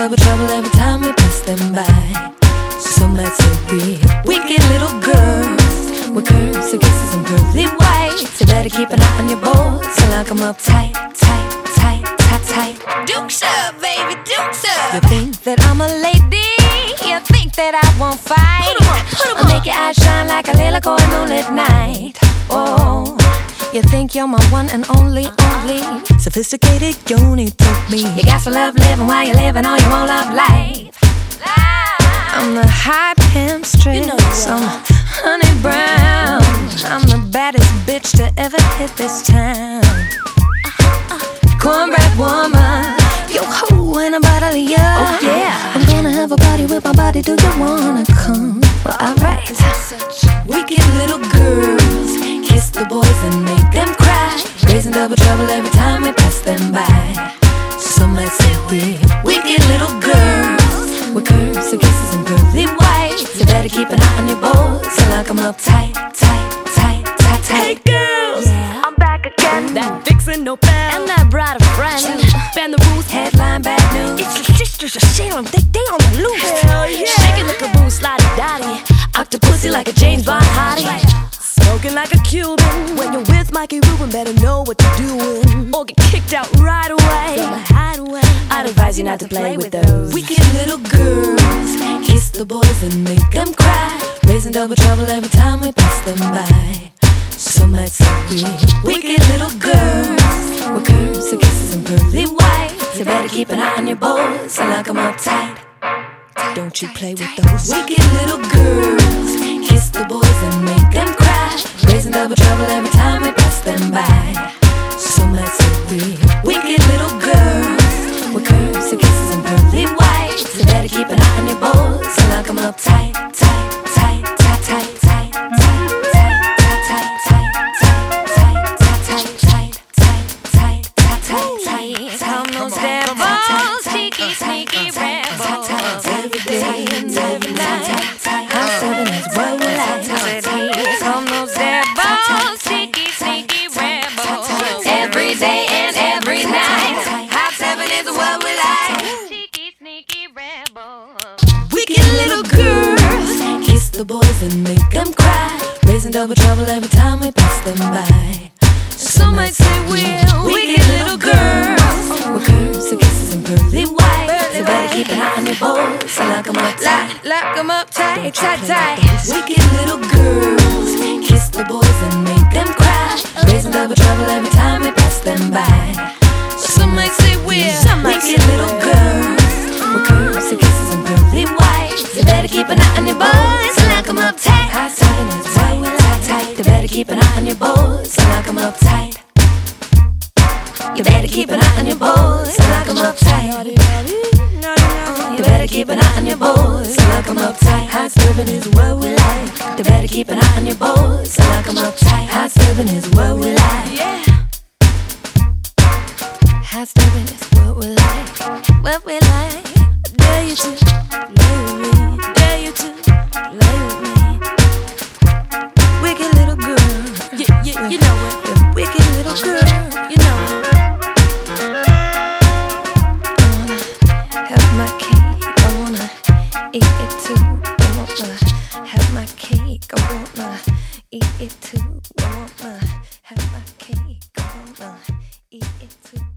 double trouble every time we pass them by. So might say we're wicked little girls with curves and kisses and pearly whites. So better keep an eye on your boys and lock 'em up tight, tight, tight, tight, tight. Dukes up, baby, dukes up. You think that I'm a lady? You think that I won't fight? I'll make your eyes shine like a little cold moonlit night. Oh, you think you're my one and only sophisticated, you need to me. You got to love living while you're living all you want love life. I'm the high pimp strip, you know I'm honey brown. I'm the baddest bitch to ever hit this town. Cornbread woman, yo ho in a bottle of ya. Oh yeah, I'm gonna have a party with my body. Do you wanna come? Well, alright. Wicked little girls, kiss the boys and make them cry, raising double trouble every time we pass them by. Some might say we're wicked little girls with curves and kisses and pearly whites. You better keep an eye on your boys and lock 'em up tight, tight, tight, tight, tight. Hey girls, yeah. I'm back again. That vixen no bell and that bride of friend. Bend the rules, headline bad news. It's your sisters, your Salem, they on the loose. Hell yeah. Shaking the caboose, slidey dotty, octopussy like a James Bond hottie. Smoking like a Cuban. When you're with Mikey Rubin, better know what you're doing, or get kicked out right away from the hideaway. I'd advise you not to play with those wicked little girls. Kiss the boys and make them cry, raising double trouble every time we pass them by. Some might say we're wicked little girls with curves and kisses and pearly whites. You better keep an eye on your boys and lock 'em up tight. Don't you play with those wicked little girls. Kiss the boys and make them cry, raising double trouble every time we pass them by. Some might say we're wicked little girls with curves and kisses and pearly whites. You better keep an eye on your boys and lock 'em up tight, tight, tight, tight, tight, tight, tight, tight, tight, tight, tight, tight, tight, tight, tight, tight, tight. Come those devils, cheeky, sneaky rebels. Every day and every night, hot 7 is what we like. Come those devils, cheeky, sneaky rebels. Every day and every night, hot 7 is what we like. Cheeky, sneaky rebels. Wicked little girls, kiss the boys and make them cry, raising double trouble every time we pass them by. Some might say we're wicked little girls with curves and kisses and pearly whites. You better keep an eye on your boys and lock 'em up tight, lock 'em up tight, tight, tight. Wicked little girls, kiss the boys and make them cry, raising double trouble every time we pass them by. Some might say we're wicked little girls with curves and kisses and pearly whites. You better keep an eye on your boys and lock 'em up tight. Hot 7 is right, tight, tight. You better keep an eye on your boys and lock 'em up tight. You better keep an eye on your boys and lock 'em up tight. You better keep an eye on your boys and lock 'em up tight. Hot 7 is what we like. You better keep an eye on your boys and lock 'em up tight. Hot 7 is what we like. Yeah. Hot 7 is what we like. What we like. Dare you to lay with me. Dare you to lay with me. Wicked little girl. Yeah, yeah, you know it. The wicked little girl. You know it. Have my cake, I wanna eat it too. I wanna have my cake, I wanna eat it too. I wanna have my cake, I wanna eat it too.